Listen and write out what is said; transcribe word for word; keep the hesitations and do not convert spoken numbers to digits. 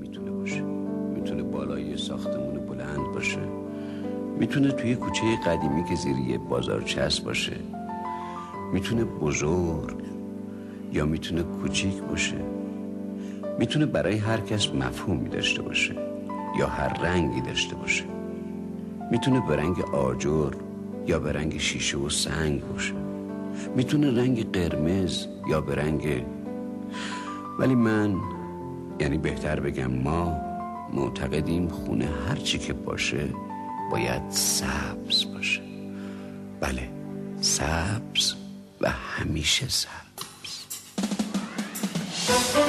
میتونه باشه. میتونه بالای ساختمون بلند باشه، میتونه توی کوچه قدیمی که زیر یه بازارچه است باشه، میتونه بزرگ یا میتونه کوچیک باشه، میتونه برای هر کس مفهومی داشته باشه یا هر رنگی داشته باشه، میتونه به رنگ آجر یا به رنگ شیشه و سنگ باشه، میتونه رنگ قرمز یا به رنگ، ولی من، یعنی بهتر بگم ما، معتقدیم خونه هر چی که باشه باید سبز باشه. بله، سبز و همیشه سبز.